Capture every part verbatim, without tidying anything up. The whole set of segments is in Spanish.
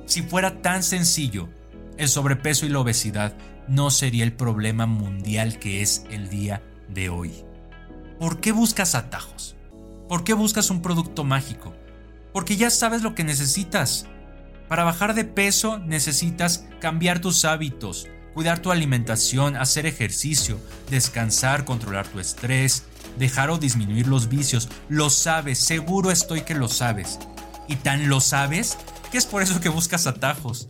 Si fuera tan sencillo, el sobrepeso y la obesidad no sería el problema mundial que es el día de hoy. ¿Por qué buscas atajos? ¿Por qué buscas un producto mágico? Porque ya sabes lo que necesitas. Para bajar de peso necesitas cambiar tus hábitos, cuidar tu alimentación, hacer ejercicio, descansar, controlar tu estrés, dejar o disminuir los vicios. Lo sabes, seguro estoy que lo sabes. Y tan lo sabes que es por eso que buscas atajos.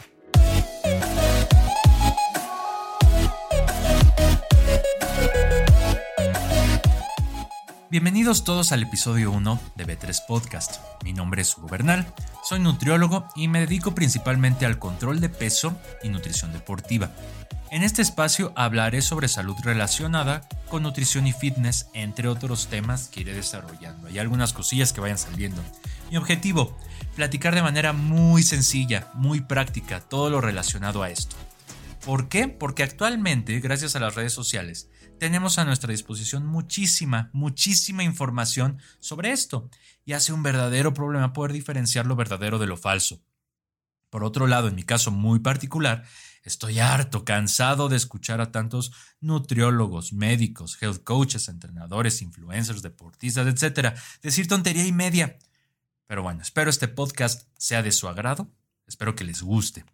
Bienvenidos todos al episodio uno de B tres Podcast. Mi nombre es Hugo Bernal, soy nutriólogo y me dedico principalmente al control de peso y nutrición deportiva. En este espacio hablaré sobre salud relacionada con nutrición y fitness, entre otros temas que iré desarrollando. Hay algunas cosillas que vayan saliendo. Mi objetivo, platicar de manera muy sencilla, muy práctica, todo lo relacionado a esto. ¿Por qué? Porque actualmente, gracias a las redes sociales, tenemos a nuestra disposición muchísima, muchísima información sobre esto y hace un verdadero problema poder diferenciar lo verdadero de lo falso. Por otro lado, en mi caso muy particular, estoy harto, cansado de escuchar a tantos nutriólogos, médicos, health coaches, entrenadores, influencers, deportistas, etcétera, decir tontería y media. Pero bueno, espero este podcast sea de su agrado, espero que les guste.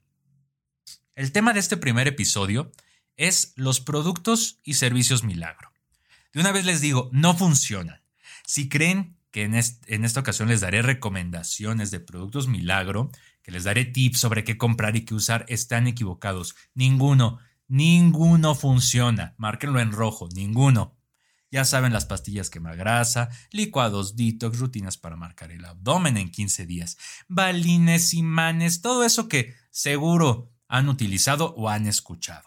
El tema de este primer episodio es los productos y servicios milagro. De una vez les digo, no funcionan. Si creen que en, est- en esta ocasión les daré recomendaciones de productos milagro, que les daré tips sobre qué comprar y qué usar, están equivocados. Ninguno, ninguno funciona. Márquenlo en rojo, ninguno. Ya saben, las pastillas quemagrasa, licuados detox, rutinas para marcar el abdomen en quince días, balines, imanes, todo eso que seguro han utilizado o han escuchado.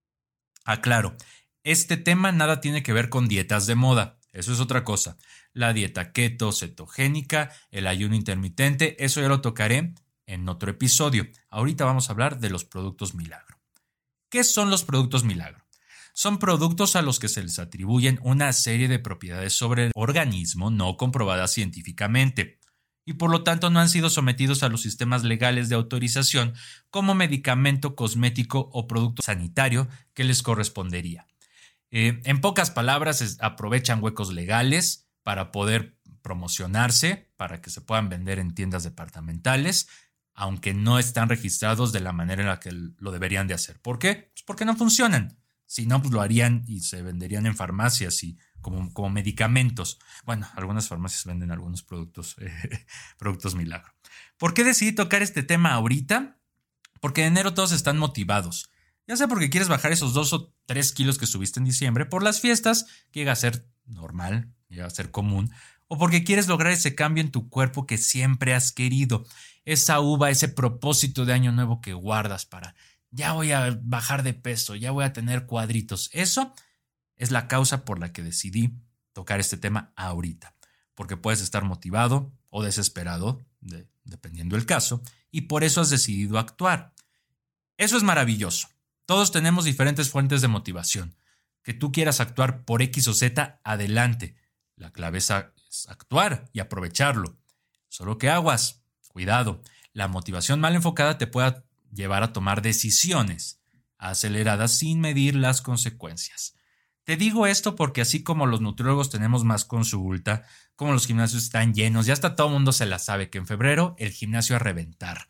Aclaro, este tema nada tiene que ver con dietas de moda, eso es otra cosa. La dieta keto, cetogénica, el ayuno intermitente, eso ya lo tocaré en otro episodio. Ahorita vamos a hablar de los productos milagro. ¿Qué son los productos milagro? Son productos a los que se les atribuyen una serie de propiedades sobre el organismo no comprobadas científicamente y por lo tanto no han sido sometidos a los sistemas legales de autorización como medicamento, cosmético o producto sanitario que les correspondería. Eh, en pocas palabras, es, aprovechan huecos legales para poder promocionarse, para que se puedan vender en tiendas departamentales, aunque no están registrados de la manera en la que lo deberían de hacer. ¿Por qué? Pues porque no funcionan. Si no, pues lo harían y se venderían en farmacias y como, como medicamentos. Bueno, algunas farmacias venden algunos productos, eh, productos milagro. ¿Por qué decidí tocar este tema ahorita? Porque en enero todos están motivados. Ya sea porque quieres bajar esos dos o tres kilos que subiste en diciembre por las fiestas, que llega a ser normal, llega a ser común, o porque quieres lograr ese cambio en tu cuerpo que siempre has querido. Esa uva, ese propósito de año nuevo que guardas para ya voy a bajar de peso, ya voy a tener cuadritos. Eso es la causa por la que decidí tocar este tema ahorita. Porque puedes estar motivado o desesperado, de, dependiendo del caso, y por eso has decidido actuar. Eso es maravilloso. Todos tenemos diferentes fuentes de motivación. Que tú quieras actuar por X o Z, adelante. La clave es, a, es actuar y aprovecharlo. Solo que aguas, cuidado. La motivación mal enfocada te puede llevar a tomar decisiones aceleradas sin medir las consecuencias. Te digo esto porque así como los nutriólogos tenemos más consulta, como los gimnasios están llenos, ya hasta todo el mundo se la sabe que en febrero el gimnasio a reventar.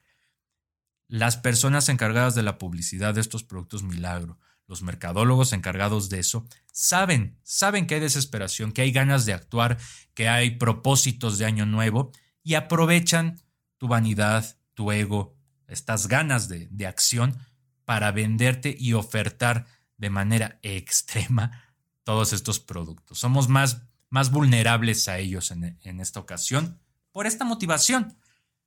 Las personas encargadas de la publicidad de estos productos milagro, los mercadólogos encargados de eso, saben, saben que hay desesperación, que hay ganas de actuar, que hay propósitos de año nuevo y aprovechan tu vanidad, tu ego, estas ganas de, de acción para venderte y ofertar de manera extrema todos estos productos. Somos más, más vulnerables a ellos en, en esta ocasión por esta motivación.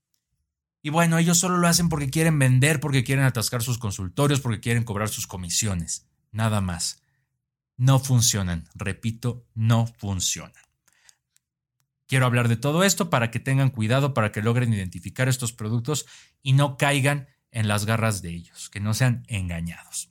Y bueno, ellos solo lo hacen porque quieren vender, porque quieren atascar sus consultorios, porque quieren cobrar sus comisiones. Nada más. No funcionan. Repito, no funcionan. Quiero hablar de todo esto para que tengan cuidado, para que logren identificar estos productos y no caigan en las garras de ellos, que no sean engañados.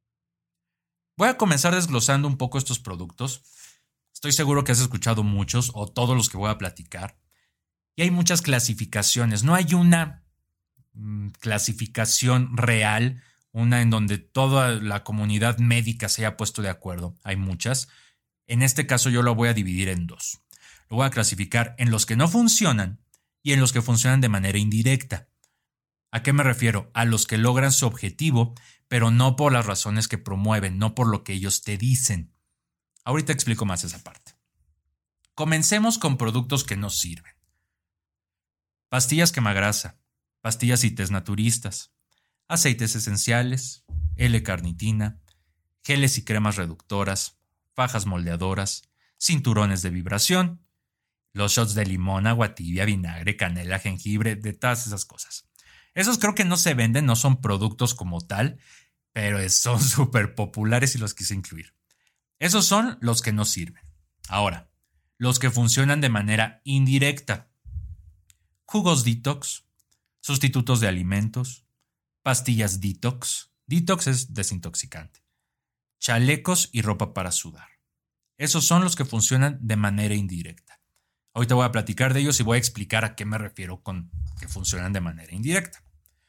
Voy a comenzar desglosando un poco estos productos. Estoy seguro que has escuchado muchos o todos los que voy a platicar. Y hay muchas clasificaciones. No hay una mm, clasificación real, una en donde toda la comunidad médica se haya puesto de acuerdo. Hay muchas. En este caso yo lo voy a dividir en dos. Lo voy a clasificar en los que no funcionan y en los que funcionan de manera indirecta. ¿A qué me refiero? A los que logran su objetivo, pero no por las razones que promueven, no por lo que ellos te dicen. Ahorita explico más esa parte. Comencemos con productos que no sirven. Pastillas quemagrasa, pastillas y tés naturistas, aceites esenciales, L-carnitina, geles y cremas reductoras, fajas moldeadoras, cinturones de vibración, los shots de limón, agua tibia, vinagre, canela, jengibre, de todas esas cosas. Esos creo que no se venden, no son productos como tal, pero son súper populares y los quise incluir. Esos son los que no sirven. Ahora, los que funcionan de manera indirecta. Jugos detox, sustitutos de alimentos, pastillas detox. Detox es desintoxicante. Chalecos y ropa para sudar. Esos son los que funcionan de manera indirecta. Ahorita voy a platicar de ellos y voy a explicar a qué me refiero con que funcionan de manera indirecta.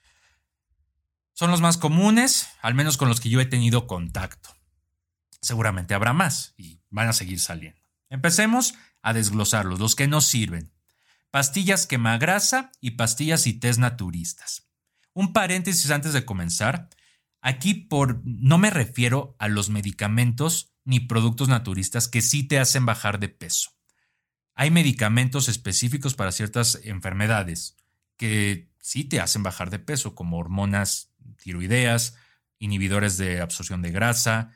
Son los más comunes, al menos con los que yo he tenido contacto. Seguramente habrá más y van a seguir saliendo. Empecemos a desglosarlos, los que no sirven. Pastillas quemagrasa y pastillas y tés naturistas. Un paréntesis antes de comenzar. Aquí por, no me refiero a los medicamentos ni productos naturistas que sí te hacen bajar de peso. Hay medicamentos específicos para ciertas enfermedades que sí te hacen bajar de peso, como hormonas tiroideas, inhibidores de absorción de grasa,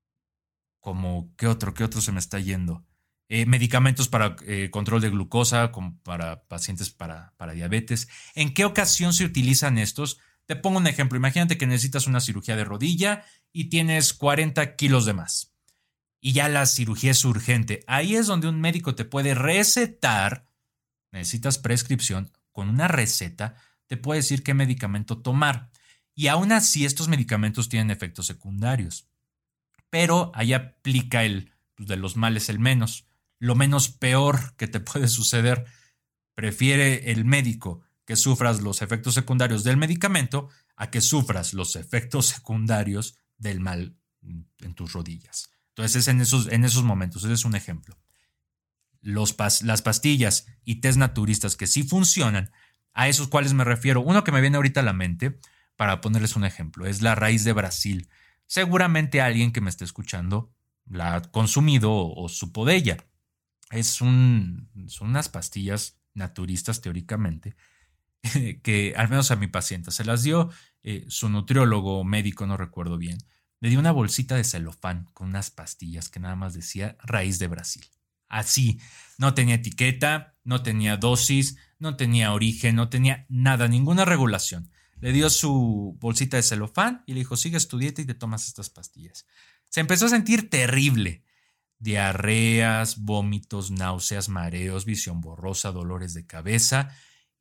como, ¿qué otro? ¿Qué otro se me está yendo? Eh, medicamentos para eh, control de glucosa, como para pacientes para, para diabetes. ¿En qué ocasión se utilizan estos? Te pongo un ejemplo. Imagínate que necesitas una cirugía de rodilla y tienes cuarenta kilos de más. Y ya la cirugía es urgente. Ahí es donde un médico te puede recetar, necesitas prescripción, con una receta te puede decir qué medicamento tomar. Y aún así estos medicamentos tienen efectos secundarios. Pero ahí aplica el pues, de los males el menos. Lo menos peor que te puede suceder. Prefiere el médico que sufras los efectos secundarios del medicamento a que sufras los efectos secundarios del mal en tus rodillas. Entonces es en esos, en esos momentos, ese es un ejemplo. Los pas, las pastillas y tés naturistas que sí funcionan, a esos cuales me refiero. Uno que me viene ahorita a la mente, para ponerles un ejemplo, es la raíz de Brasil. Seguramente alguien que me esté escuchando la ha consumido o, o supo de ella. Es un, son unas pastillas naturistas teóricamente que al menos a mi paciente se las dio eh, su nutriólogo médico, no recuerdo bien. Le dio una bolsita de celofán con unas pastillas que nada más decía raíz de Brasil. Así, no tenía etiqueta, no tenía dosis, no tenía origen, no tenía nada, ninguna regulación. Le dio su bolsita de celofán y le dijo, sigues tu dieta y te tomas estas pastillas. Se empezó a sentir terrible. Diarreas, vómitos, náuseas, mareos, visión borrosa, dolores de cabeza.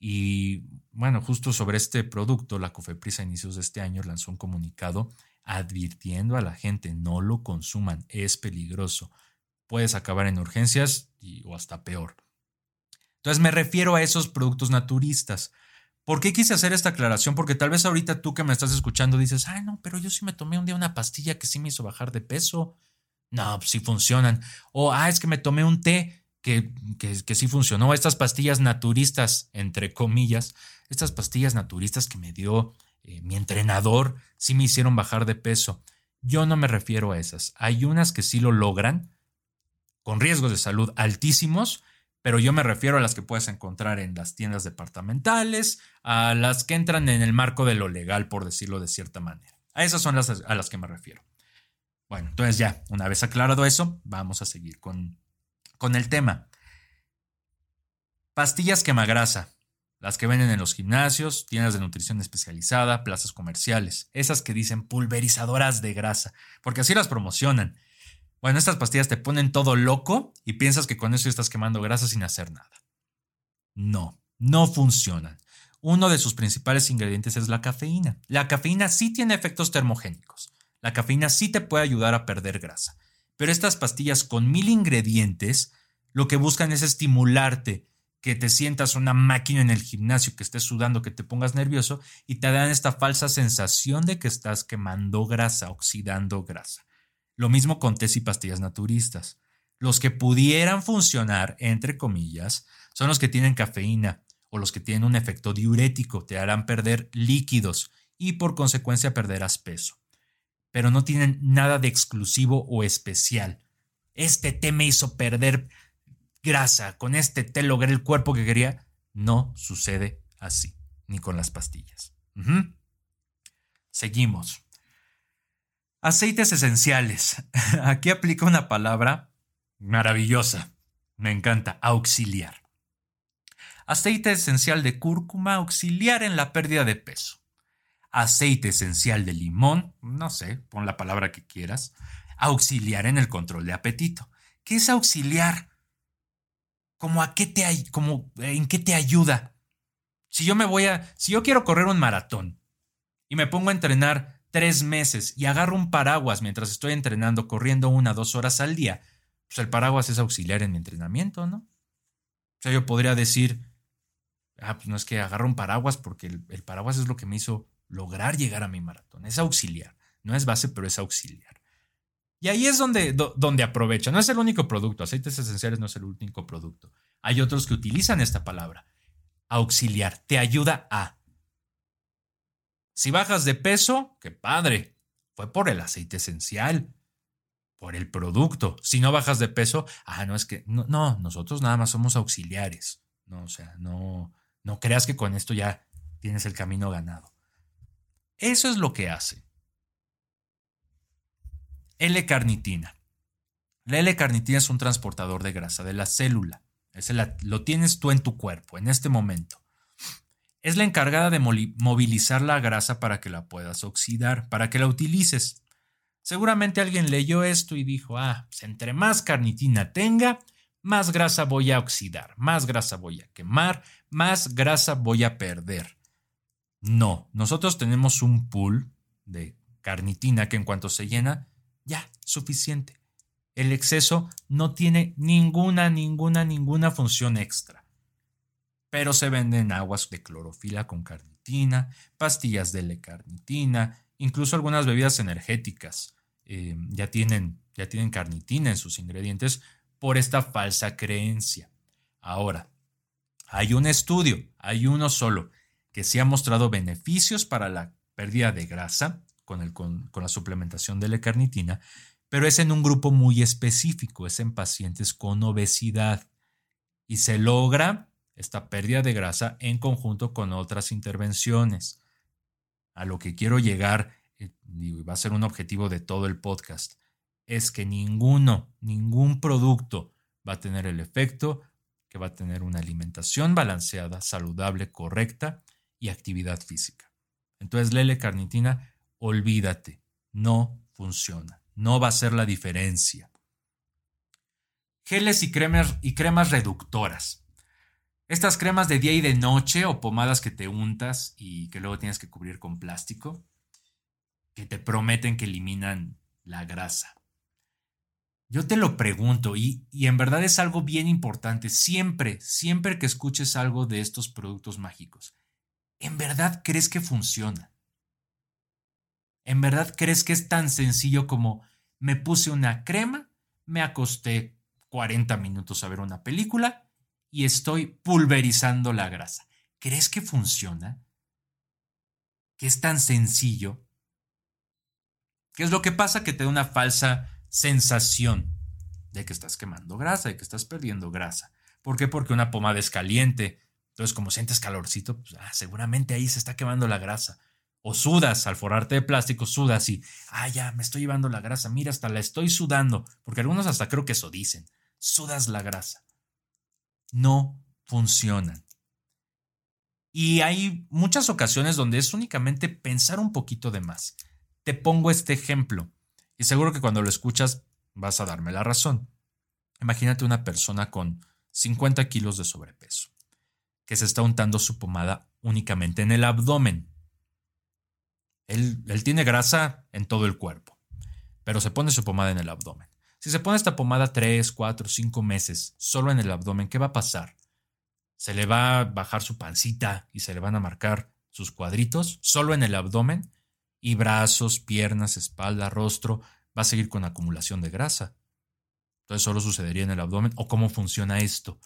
Y bueno, justo sobre este producto, la COFEPRIS a inicios de este año lanzó un comunicado advirtiendo a la gente, no lo consuman, es peligroso. Puedes acabar en urgencias y, o hasta peor. Entonces me refiero a esos productos naturistas. ¿Por qué quise hacer esta aclaración? Porque tal vez ahorita tú que me estás escuchando dices, ay no, pero yo sí me tomé un día una pastilla que sí me hizo bajar de peso. No, pues sí funcionan. O, ah, es que me tomé un té que, que, que sí funcionó. Estas pastillas naturistas, entre comillas, estas pastillas naturistas que me dio eh, mi entrenador, sí me hicieron bajar de peso. Yo no me refiero a esas. Hay unas que sí lo logran, con riesgos de salud altísimos, pero yo me refiero a las que puedes encontrar en las tiendas departamentales, a las que entran en el marco de lo legal, por decirlo de cierta manera. A esas son las a las que me refiero. Bueno, entonces ya, una vez aclarado eso, vamos a seguir con, con el tema. Pastillas quemagrasa, las que venden en los gimnasios, tiendas de nutrición especializada, plazas comerciales, esas que dicen pulverizadoras de grasa, porque así las promocionan. Bueno, estas pastillas te ponen todo loco y piensas que con eso estás quemando grasa sin hacer nada. No, no funcionan. Uno de sus principales ingredientes es la cafeína. La cafeína sí tiene efectos termogénicos. La cafeína sí te puede ayudar a perder grasa. Pero estas pastillas con mil ingredientes lo que buscan es estimularte que te sientas una máquina en el gimnasio, que estés sudando, que te pongas nervioso y te dan esta falsa sensación de que estás quemando grasa, oxidando grasa. Lo mismo con tés y pastillas naturistas. Los que pudieran funcionar, entre comillas, son los que tienen cafeína o los que tienen un efecto diurético, te harán perder líquidos y por consecuencia perderás peso. Pero no tienen nada de exclusivo o especial. Este té me hizo perder grasa, con este té logré el cuerpo que quería. No sucede así, ni con las pastillas. Uh-huh. Seguimos. Aceites esenciales. Aquí aplica una palabra maravillosa. Me encanta, auxiliar. Aceite esencial de cúrcuma, auxiliar en la pérdida de peso. Aceite esencial de limón, no sé, pon la palabra que quieras, auxiliar en el control de apetito. ¿Qué es auxiliar? ¿Cómo a qué te, cómo, en qué te ayuda? Si yo me voy a, si yo quiero correr un maratón y me pongo a entrenar tres meses y agarro un paraguas mientras estoy entrenando, corriendo una, dos horas al día, pues el paraguas es auxiliar en mi entrenamiento, ¿no? O sea, yo podría decir, ah, pues no es que agarro un paraguas porque el, el paraguas es lo que me hizo lograr llegar a mi maratón. Es auxiliar. No es base, pero es auxiliar. Y ahí es donde, do, donde aprovecha. No es el único producto. Aceites esenciales no es el único producto. Hay otros que utilizan esta palabra. Auxiliar. Te ayuda a. Si bajas de peso, qué padre. Fue por el aceite esencial. Por el producto. Si no bajas de peso, ah, no es que. No, no nosotros nada más somos auxiliares. No, o sea, no, no creas que con esto ya tienes el camino ganado. Eso es lo que hace. L-carnitina. La L-carnitina es un transportador de grasa de la célula. Ese la, lo tienes tú en tu cuerpo en este momento. Es la encargada de movilizar la grasa para que la puedas oxidar, para que la utilices. Seguramente alguien leyó esto y dijo, ah, pues entre más carnitina tenga, más grasa voy a oxidar, más grasa voy a quemar, más grasa voy a perder. No, nosotros tenemos un pool de carnitina que en cuanto se llena, ya, suficiente. El exceso no tiene ninguna, ninguna, ninguna función extra. Pero se venden aguas de clorofila con carnitina, pastillas de L-carnitina, incluso algunas bebidas energéticas eh, ya tienen, ya tienen carnitina en sus ingredientes por esta falsa creencia. Ahora, hay un estudio, hay uno solo, que sí ha mostrado beneficios para la pérdida de grasa con, el, con, con la suplementación de L-carnitina, pero es en un grupo muy específico, es en pacientes con obesidad y se logra esta pérdida de grasa en conjunto con otras intervenciones. A lo que quiero llegar, y va a ser un objetivo de todo el podcast, es que ninguno, ningún producto va a tener el efecto que va a tener una alimentación balanceada, saludable, correcta y actividad física. Entonces, la L-carnitina, olvídate, no funciona, no va a ser la diferencia. Geles y cremas, y cremas reductoras. Estas cremas de día y de noche o pomadas que te untas y que luego tienes que cubrir con plástico, que te prometen que eliminan la grasa. Yo te lo pregunto y, y en verdad es algo bien importante. Siempre, siempre que escuches algo de estos productos mágicos, ¿en verdad crees que funciona? ¿En verdad crees que es tan sencillo como me puse una crema, me acosté cuarenta minutos a ver una película y estoy pulverizando la grasa? ¿Crees que funciona? ¿Que es tan sencillo? ¿Qué es lo que pasa? Que te da una falsa sensación de que estás quemando grasa, de que estás perdiendo grasa. ¿Por qué? Porque una pomada es caliente. Entonces, como sientes calorcito, pues, ah, seguramente ahí se está quemando la grasa. O sudas, al forrarte de plástico, sudas y, ah, ya, me estoy llevando la grasa. Mira, hasta la estoy sudando. Porque algunos hasta creo que eso dicen. Sudas la grasa. No funcionan. Y hay muchas ocasiones donde es únicamente pensar un poquito de más. Te pongo este ejemplo. Y seguro que cuando lo escuchas vas a darme la razón. Imagínate una persona con cincuenta kilos de sobrepeso que se está untando su pomada únicamente en el abdomen. Él, él tiene grasa en todo el cuerpo, pero se pone su pomada en el abdomen. Si se pone esta pomada tres, cuatro, cinco meses solo en el abdomen, ¿qué va a pasar? se le va a bajar su pancita y se le van a marcar sus cuadritos solo en el abdomen, y brazos, piernas, espalda, rostro, va a seguir con acumulación de grasa. Entonces solo sucedería en el abdomen. ¿O cómo funciona esto?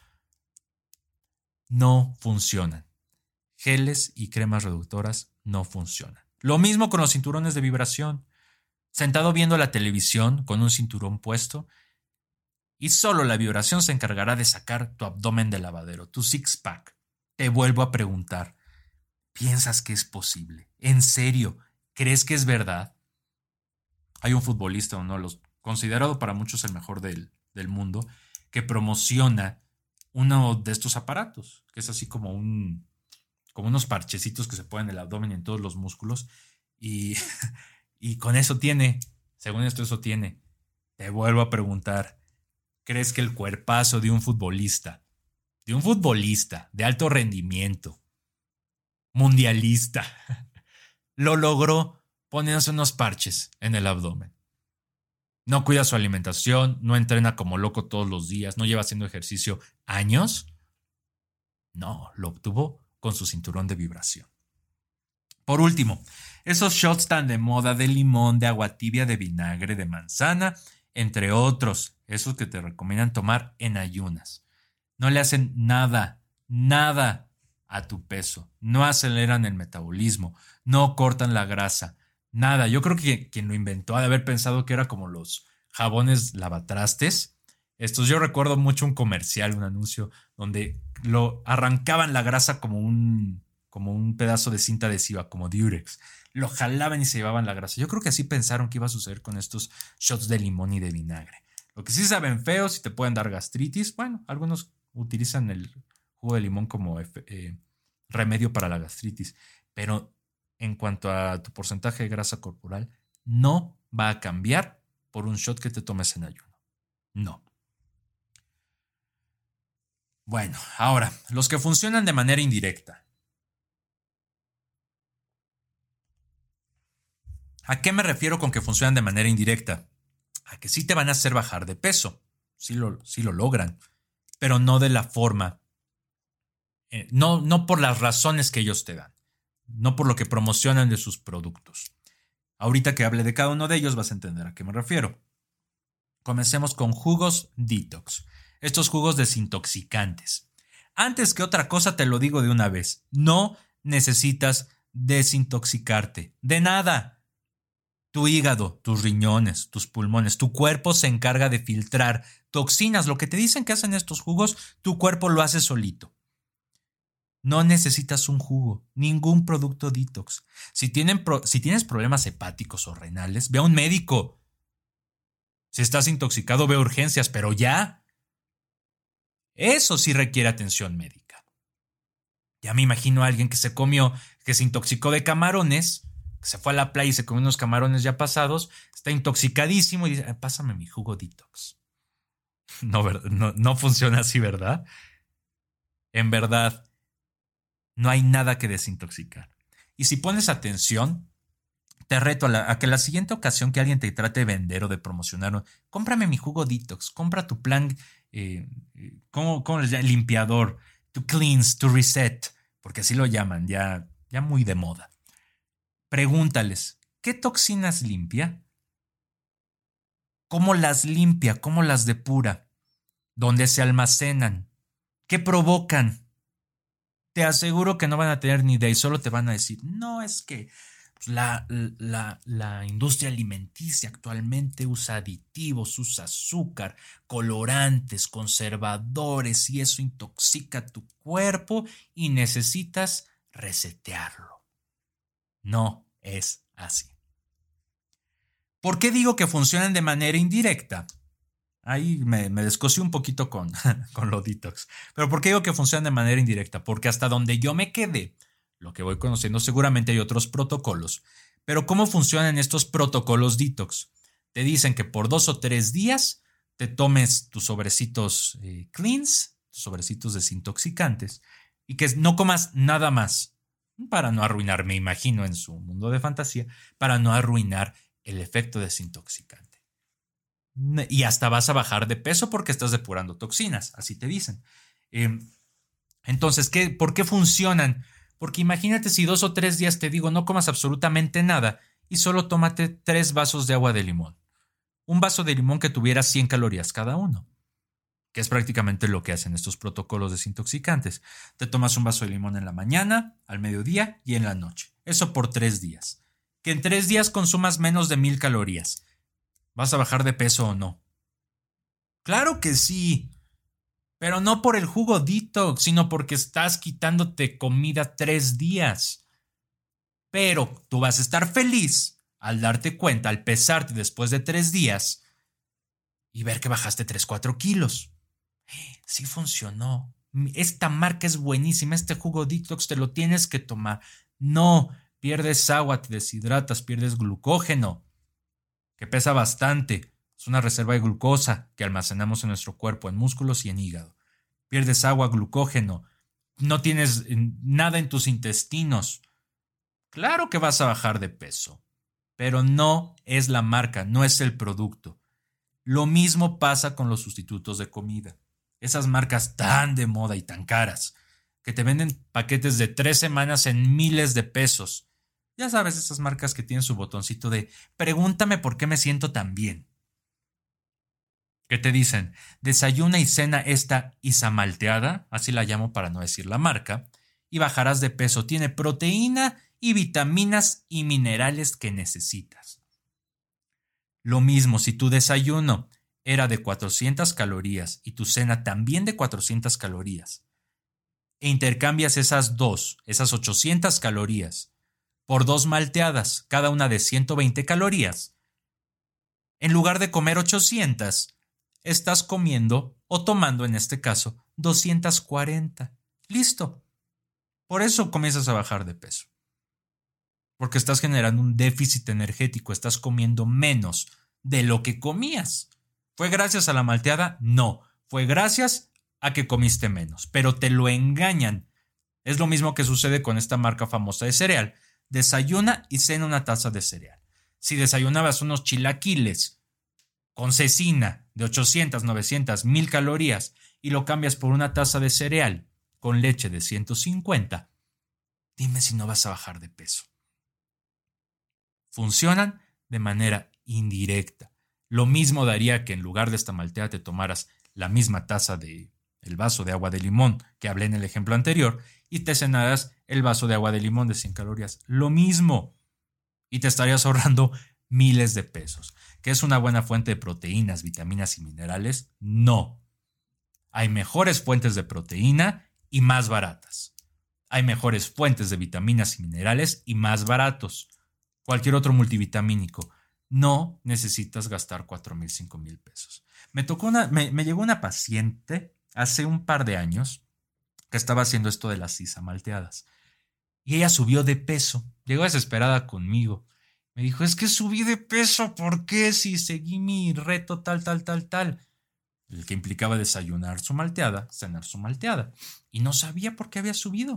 No funcionan. Geles y cremas reductoras no funcionan. Lo mismo con los cinturones de vibración. Sentado viendo la televisión con un cinturón puesto, y solo la vibración se encargará de sacar tu abdomen del lavadero, tu six-pack. Te vuelvo a preguntar, ¿piensas que es posible? ¿En serio? ¿Crees que es verdad? Hay un futbolista, uno de los considerado para muchos el mejor del, del mundo, que promociona uno de estos aparatos, que es así como un como unos parchecitos que se ponen en el abdomen y en todos los músculos, y, y con eso tiene, según esto eso tiene. Te vuelvo a preguntar, ¿crees que el cuerpazo de un futbolista, de un futbolista de alto rendimiento, mundialista, lo logró poniéndose unos parches en el abdomen? No cuida su alimentación, no entrena como loco todos los días, no lleva haciendo ejercicio años. No, lo obtuvo con su cinturón de vibración. Por último, esos shots tan de moda de limón, de agua tibia, de vinagre, de manzana, entre otros, esos que te recomiendan tomar en ayunas. No le hacen nada, nada a tu peso, no aceleran el metabolismo, no cortan la grasa, nada. Yo creo que quien lo inventó ha de haber pensado que era como los jabones lavatrastes. Estos, yo recuerdo mucho un comercial, un anuncio donde lo arrancaban la grasa como un, como un pedazo de cinta adhesiva, como Durex. Lo jalaban y se llevaban la grasa. Yo creo que así pensaron que iba a suceder con estos shots de limón y de vinagre. Lo que sí saben feos y te pueden dar gastritis. Bueno, algunos utilizan el jugo de limón como eh, remedio para la gastritis. Pero en cuanto a tu porcentaje de grasa corporal, no va a cambiar por un shot que te tomes en ayuno. No. Bueno, ahora, los que funcionan de manera indirecta. ¿A qué me refiero con que funcionan de manera indirecta? A que sí te van a hacer bajar de peso, sí lo, sí lo logran, pero no de la forma, eh, no, no por las razones que ellos te dan, no por lo que promocionan de sus productos. Ahorita que hable de cada uno de ellos vas a entender a qué me refiero. Comencemos con jugos detox. Estos jugos desintoxicantes. Antes que otra cosa te lo digo de una vez, no necesitas desintoxicarte de nada. Tu hígado, tus riñones, tus pulmones, tu cuerpo se encarga de filtrar toxinas. Lo que te dicen que hacen estos jugos, tu cuerpo lo hace solito. No necesitas un jugo, ningún producto detox. Si, tienen pro- si tienes problemas hepáticos o renales, ve a un médico. Si estás intoxicado, ve a urgencias, pero ya. Eso sí requiere atención médica. Ya me imagino a alguien que se comió, que se intoxicó de camarones, que se fue a la playa y se comió unos camarones ya pasados, está intoxicadísimo y dice, pásame mi jugo detox. No, no, no funciona así, ¿verdad? En verdad, no hay nada que desintoxicar. Y si pones atención, te reto a, la, a que la siguiente ocasión que alguien te trate de vender o de promocionar, cómprame mi jugo detox, compra tu plan, eh, ¿cómo, cómo les llaman? Limpiador, tu cleanse, tu reset, porque así lo llaman, ya, ya muy de moda. Pregúntales, ¿qué toxinas limpia? ¿Cómo las limpia? ¿Cómo las depura? ¿Dónde se almacenan? ¿Qué provocan? Te aseguro que no van a tener ni idea y solo te van a decir, no, es que la, la, la industria alimenticia actualmente usa aditivos, usa azúcar, colorantes, conservadores y eso intoxica tu cuerpo y necesitas resetearlo. No es así. ¿Por qué digo que funcionan de manera indirecta? Ahí me, me descosí un poquito con, con lo detox. Pero ¿por qué digo que funcionan de manera indirecta? Porque hasta donde yo me quedé, lo que voy conociendo, seguramente hay otros protocolos. Pero ¿cómo funcionan estos protocolos detox? Te dicen que por dos o tres días te tomes tus sobrecitos eh, cleans, tus sobrecitos desintoxicantes, y que no comas nada más. Para no arruinar, me imagino en su mundo de fantasía, para no arruinar el efecto desintoxicante. Y hasta vas a bajar de peso porque estás depurando toxinas, así te dicen. Eh, Entonces, ¿qué, ¿por qué funcionan? Porque imagínate si dos o tres días te digo no comas absolutamente nada y solo tómate tres vasos de agua de limón. Un vaso de limón que tuviera cien calorías cada uno, que es prácticamente lo que hacen estos protocolos desintoxicantes. Te tomas un vaso de limón en la mañana, al mediodía y en la noche. Eso por tres días. Que en tres días consumas menos de mil calorías. ¿Vas a bajar de peso o no? Claro que sí. Pero no por el jugo detox, sino porque estás quitándote comida tres días. Pero tú vas a estar feliz al darte cuenta, al pesarte después de tres días y ver que bajaste tres, cuatro kilos. Sí funcionó. Esta marca es buenísima, este jugo detox te lo tienes que tomar. No, pierdes agua, te deshidratas, pierdes glucógeno, que pesa bastante. Es una reserva de glucosa que almacenamos en nuestro cuerpo, en músculos y en hígado. Pierdes agua, glucógeno, no tienes nada en tus intestinos. Claro que vas a bajar de peso, pero no es la marca, no es el producto. Lo mismo pasa con los sustitutos de comida. Esas marcas tan de moda y tan caras, que te venden paquetes de tres semanas en miles de pesos. Ya sabes, esas marcas que tienen su botoncito de pregúntame por qué me siento tan bien. ¿Qué te dicen? Desayuna y cena esta izamalteada, así la llamo para no decir la marca, y bajarás de peso. Tiene proteína y vitaminas y minerales que necesitas. Lo mismo si tu desayuno era de cuatrocientas calorías y tu cena también de cuatrocientas calorías, e intercambias esas dos, esas ochocientas calorías, por dos malteadas, cada una de ciento veinte calorías, en lugar de comer ochocientas, estás comiendo o tomando en este caso doscientas cuarenta. Listo. Por eso comienzas a bajar de peso. Porque estás generando un déficit energético, estás comiendo menos de lo que comías. ¿Fue gracias a la malteada? No, fue gracias a que comiste menos, pero te lo engañan. Es lo mismo que sucede con esta marca famosa de cereal. Desayuna y cena una taza de cereal. Si desayunabas unos chilaquiles con cecina de ochocientas, novecientas, mil calorías y lo cambias por una taza de cereal con leche de ciento cincuenta, dime si no vas a bajar de peso. Funcionan de manera indirecta. Lo mismo daría que en lugar de esta malteada te tomaras la misma taza de el vaso de agua de limón que hablé en el ejemplo anterior y te cenaras el vaso de agua de limón de cien calorías. Lo mismo. Y te estarías ahorrando miles de pesos. ¿Que es una buena fuente de proteínas, vitaminas y minerales? No. Hay mejores fuentes de proteína y más baratas. Hay mejores fuentes de vitaminas y minerales y más baratos. Cualquier otro multivitamínico. No necesitas gastar cuatro mil, cinco mil pesos. Me tocó una, me, me llegó una paciente hace un par de años que estaba haciendo esto de las izamalteadas. Y ella subió de peso. Llegó desesperada conmigo. Me dijo, es que subí de peso. ¿Por qué? Si seguí mi reto tal, tal, tal, tal. El que implicaba desayunar su malteada, cenar su malteada. Y no sabía por qué había subido.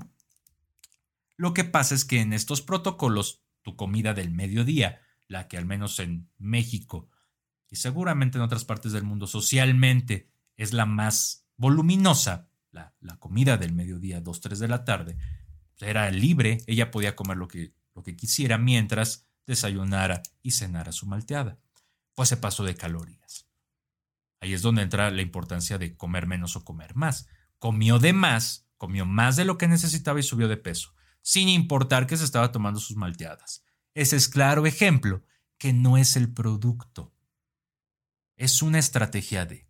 Lo que pasa es que en estos protocolos, tu comida del mediodía, la que al menos en México y seguramente en otras partes del mundo socialmente es la más voluminosa, la, la comida del mediodía, dos, tres de la tarde, era libre, ella podía comer lo que, lo que quisiera mientras desayunara y cenara su malteada. Pues se pasó de calorías. Ahí es donde entra la importancia de comer menos o comer más. Comió de más, comió más de lo que necesitaba y subió de peso, sin importar que se estaba tomando sus malteadas. Ese es claro ejemplo que no es el producto. Es una estrategia de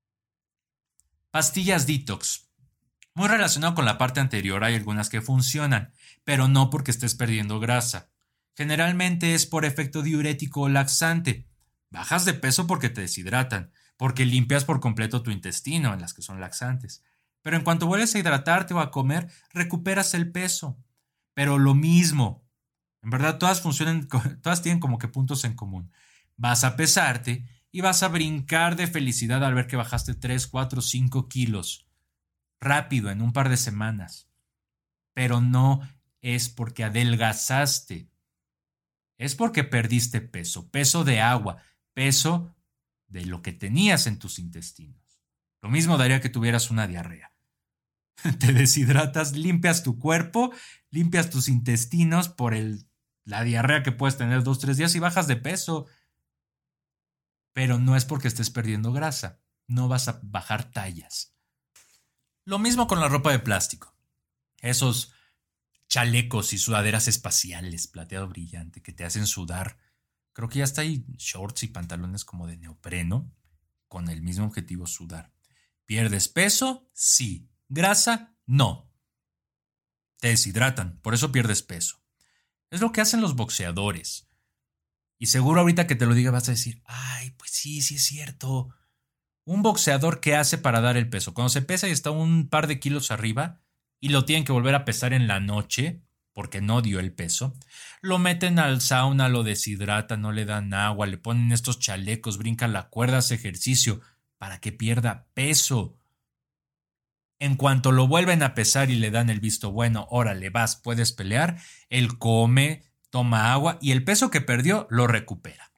pastillas detox. Muy relacionado con la parte anterior, hay algunas que funcionan, pero no porque estés perdiendo grasa. Generalmente es por efecto diurético o laxante. Bajas de peso porque te deshidratan, porque limpias por completo tu intestino en las que son laxantes. Pero en cuanto vuelves a hidratarte o a comer, recuperas el peso. Pero lo mismo. En verdad, todas funcionan, todas tienen como que puntos en común. Vas a pesarte y vas a brincar de felicidad al ver que bajaste tres, cuatro, cinco kilos. Rápido, en un par de semanas. Pero no es porque adelgazaste. Es porque perdiste peso. Peso de agua. Peso de lo que tenías en tus intestinos. Lo mismo daría que tuvieras una diarrea. Te deshidratas, limpias tu cuerpo, limpias tus intestinos por el, la diarrea que puedes tener dos, tres días y bajas de peso. Pero no es porque estés perdiendo grasa. No vas a bajar tallas. Lo mismo con la ropa de plástico. Esos chalecos y sudaderas espaciales, plateado brillante, que te hacen sudar. Creo que ya está ahí shorts y pantalones como de neopreno, con el mismo objetivo, sudar. ¿Pierdes peso? Sí. ¿Grasa? No. Te deshidratan, por eso pierdes peso. Es lo que hacen los boxeadores. Y seguro ahorita que te lo diga vas a decir, ay, pues sí, sí es cierto. Un boxeador, ¿qué hace para dar el peso? Cuando se pesa y está un par de kilos arriba y lo tienen que volver a pesar en la noche porque no dio el peso, lo meten al sauna, lo deshidratan, no le dan agua, le ponen estos chalecos, brincan la cuerda, hace ejercicio para que pierda peso. En cuanto lo vuelven a pesar y le dan el visto bueno, órale, vas, puedes pelear, él come, toma agua y el peso que perdió lo recupera.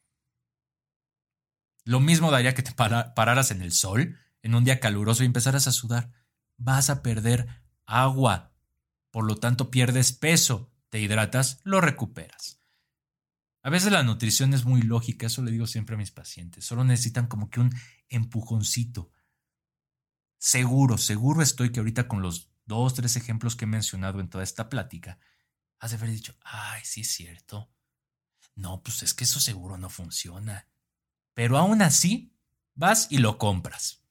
Lo mismo daría que te para, pararas en el sol en un día caluroso y empezaras a sudar. Vas a perder agua, por lo tanto pierdes peso, te hidratas, lo recuperas. A veces la nutrición es muy lógica, eso le digo siempre a mis pacientes, solo necesitan como que un empujoncito. Seguro, seguro estoy que ahorita con los dos, tres ejemplos que he mencionado en toda esta plática, has de haber dicho, ay, sí es cierto. No, pues es que eso seguro no funciona. Pero aún así, vas y lo compras.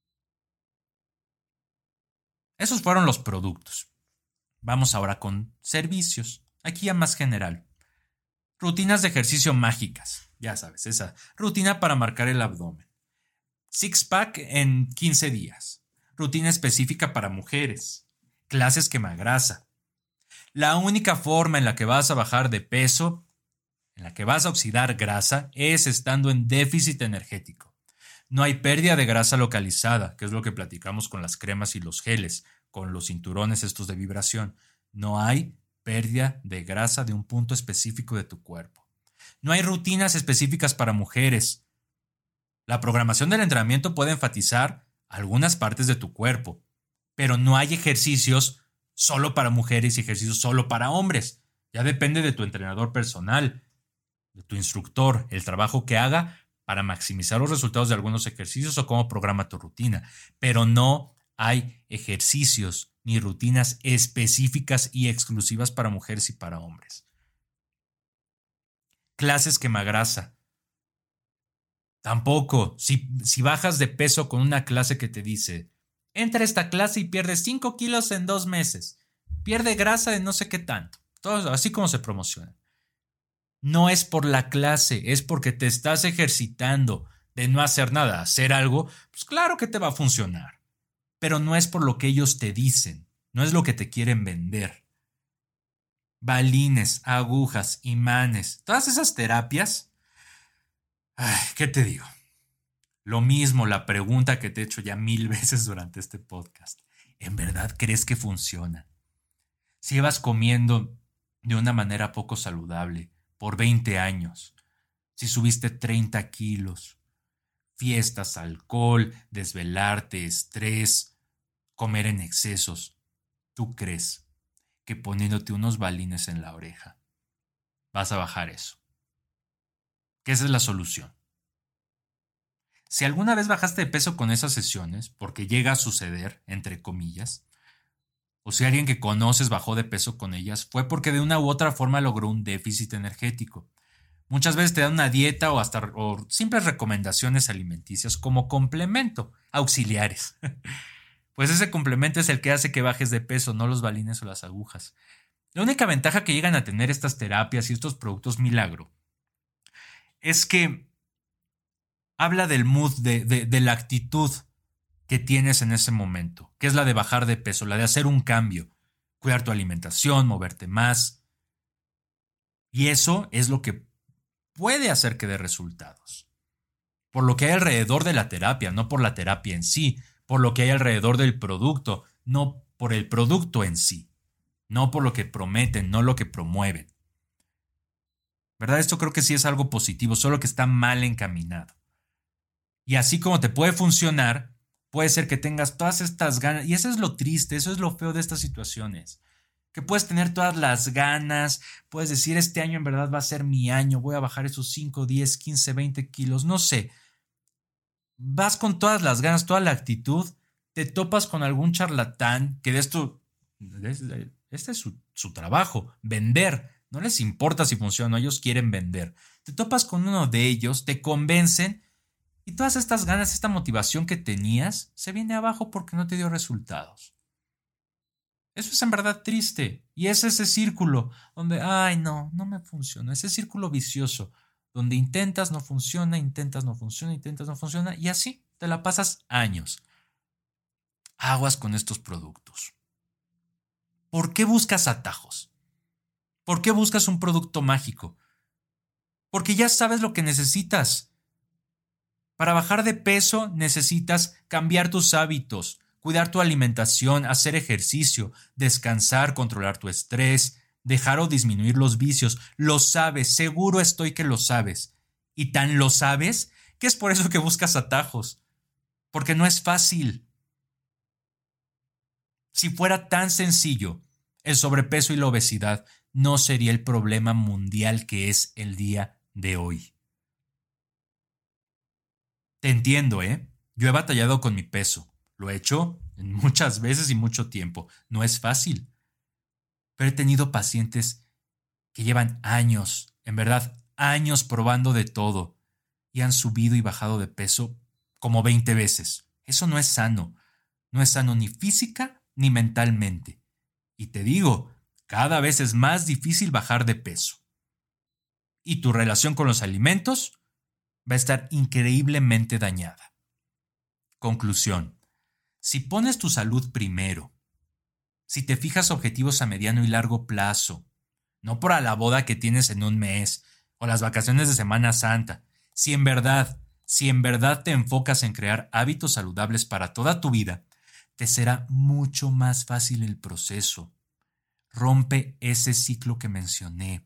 Esos fueron los productos. Vamos ahora con servicios. Aquí ya más general. Rutinas de ejercicio mágicas. Ya sabes, esa rutina para marcar el abdomen. Six pack en quince días. Rutina específica para mujeres. Clases quemagrasa. La única forma en la que vas a bajar de peso, en la que vas a oxidar grasa, es estando en déficit energético. No hay pérdida de grasa localizada, que es lo que platicamos con las cremas y los geles, con los cinturones estos de vibración. No hay pérdida de grasa de un punto específico de tu cuerpo. No hay rutinas específicas para mujeres. La programación del entrenamiento puede enfatizar algunas partes de tu cuerpo, pero no hay ejercicios solo para mujeres y ejercicios solo para hombres. Ya depende de tu entrenador personal, de tu instructor, el trabajo que haga para maximizar los resultados de algunos ejercicios o cómo programa tu rutina. Pero no hay ejercicios ni rutinas específicas y exclusivas para mujeres y para hombres. Clases quemagrasa. Tampoco. Si, si bajas de peso con una clase que te dice, entra a esta clase y pierdes cinco kilos en dos meses. Pierde grasa de no sé qué tanto. Todo así como se promociona. No es por la clase, es porque te estás ejercitando de no hacer nada, hacer algo, pues claro que te va a funcionar. Pero no es por lo que ellos te dicen, no es lo que te quieren vender. Balines, agujas, imanes, todas esas terapias. Ay, ¿qué te digo? Lo mismo, la pregunta que te he hecho ya mil veces durante este podcast. ¿En verdad crees que funciona? Si llevas comiendo de una manera poco saludable por veinte años, si subiste treinta kilos, fiestas, alcohol, desvelarte, estrés, comer en excesos, ¿tú crees que poniéndote unos balines en la oreja vas a bajar eso? Que esa es la solución. Si alguna vez bajaste de peso con esas sesiones, porque llega a suceder, entre comillas, o si alguien que conoces bajó de peso con ellas, fue porque de una u otra forma logró un déficit energético. Muchas veces te dan una dieta o hasta o simples recomendaciones alimenticias como complemento, auxiliares. Pues ese complemento es el que hace que bajes de peso, no los balines o las agujas. La única ventaja que llegan a tener estas terapias y estos productos milagro es que habla del mood, de, de, de la actitud que tienes en ese momento, que es la de bajar de peso, la de hacer un cambio, cuidar tu alimentación, moverte más. Y eso es lo que puede hacer que dé resultados. Por lo que hay alrededor de la terapia, no por la terapia en sí, por lo que hay alrededor del producto, no por el producto en sí, no por lo que prometen, no lo que promueven. ¿Verdad? Esto creo que sí es algo positivo, solo que está mal encaminado. Y así como te puede funcionar, Puede ser que tengas todas estas ganas, y eso es lo triste, eso es lo feo de estas situaciones. Que puedes tener todas las ganas, puedes decir este año en verdad va a ser mi año, voy a bajar esos cinco, diez, quince, veinte kilos, no sé. Vas con todas las ganas, toda la actitud, te topas con algún charlatán que de esto, este es su, su trabajo, vender. No les importa si funciona, ellos quieren vender. Te topas con uno de ellos, te convencen y todas estas ganas, esta motivación que tenías se viene abajo porque no te dio resultados. Eso es en verdad triste y es ese círculo donde, ay no, no me funciona, ese círculo vicioso donde intentas, no funciona, intentas, no funciona, intentas, no funciona y así te la pasas años. Aguas con estos productos. ¿Por qué buscas atajos? ¿Por qué buscas un producto mágico? Porque ya sabes lo que necesitas. Para bajar de peso necesitas cambiar tus hábitos, cuidar tu alimentación, hacer ejercicio, descansar, controlar tu estrés, dejar o disminuir los vicios. Lo sabes, seguro estoy que lo sabes. Y tan lo sabes que es por eso que buscas atajos. Porque no es fácil. Si fuera tan sencillo, el sobrepeso y la obesidad no sería el problema mundial que es el día de hoy. Te entiendo, ¿eh? Yo he batallado con mi peso. Lo he hecho muchas veces y mucho tiempo. No es fácil. Pero he tenido pacientes que llevan años, en verdad, años probando de todo y han subido y bajado de peso como veinte veces. Eso no es sano. No es sano ni física ni mentalmente. Y te digo, cada vez es más difícil bajar de peso. Y tu relación con los alimentos va a estar increíblemente dañada. Conclusión. Si pones tu salud primero, si te fijas objetivos a mediano y largo plazo, no por la boda que tienes en un mes o las vacaciones de Semana Santa, si en verdad, si en verdad te enfocas en crear hábitos saludables para toda tu vida, te será mucho más fácil el proceso. Rompe ese ciclo que mencioné,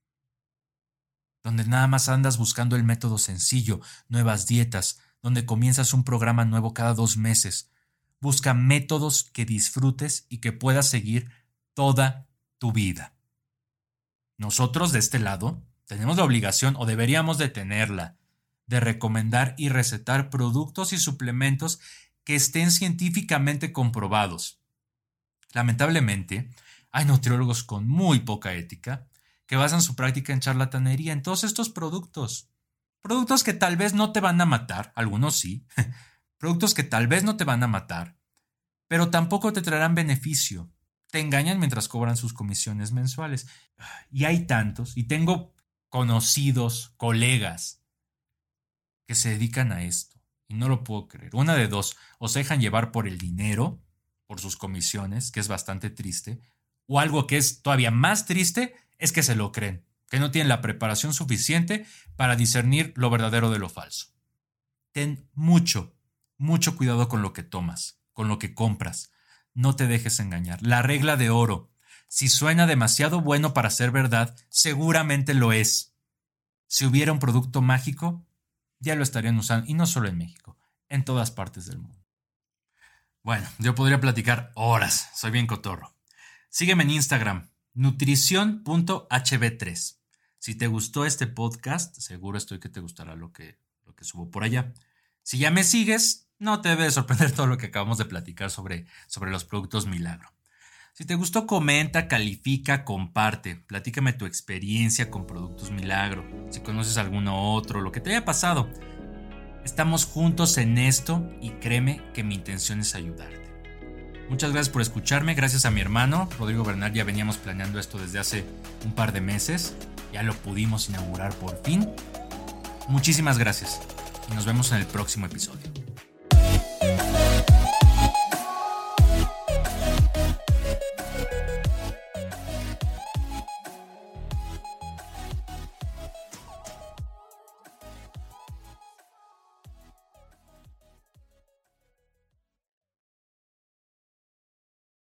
donde nada más andas buscando el método sencillo, nuevas dietas, donde comienzas un programa nuevo cada dos meses. Busca métodos que disfrutes y que puedas seguir toda tu vida. Nosotros de este lado tenemos la obligación, o deberíamos de tenerla, de recomendar y recetar productos y suplementos que estén científicamente comprobados. Lamentablemente, hay nutriólogos con muy poca ética que basan su práctica en charlatanería en todos estos productos. Productos que tal vez no te van a matar, algunos sí, productos que tal vez no te van a matar, pero tampoco te traerán beneficio. Te engañan mientras cobran sus comisiones mensuales. Y hay tantos, y tengo conocidos, colegas, que se dedican a esto. Y no lo puedo creer. Una de dos, o se dejan llevar por el dinero, por sus comisiones, que es bastante triste, o algo que es todavía más triste, es que se lo creen, que no tienen la preparación suficiente para discernir lo verdadero de lo falso. Ten mucho, mucho cuidado con lo que tomas, con lo que compras. No te dejes engañar. La regla de oro. Si suena demasiado bueno para ser verdad, seguramente lo es. Si hubiera un producto mágico, ya lo estarían usando, y no solo en México, en todas partes del mundo. Bueno, yo podría platicar horas, soy bien cotorro. Sígueme en Instagram, nutrición punto h b tres. Si te gustó este podcast, seguro estoy que te gustará lo que, lo que subo por allá. Si ya me sigues, no te debe sorprender todo lo que acabamos de platicar sobre, sobre los productos Milagro. Si te gustó, comenta, califica, comparte. Platícame tu experiencia con productos Milagro. Si conoces alguno otro, lo que te haya pasado. Estamos juntos en esto y créeme que mi intención es ayudarte. Muchas gracias por escucharme. Gracias a mi hermano, Rodrigo Bernal, ya veníamos planeando esto desde hace un par de meses. Ya lo pudimos inaugurar por fin. Muchísimas gracias y nos vemos en el próximo episodio.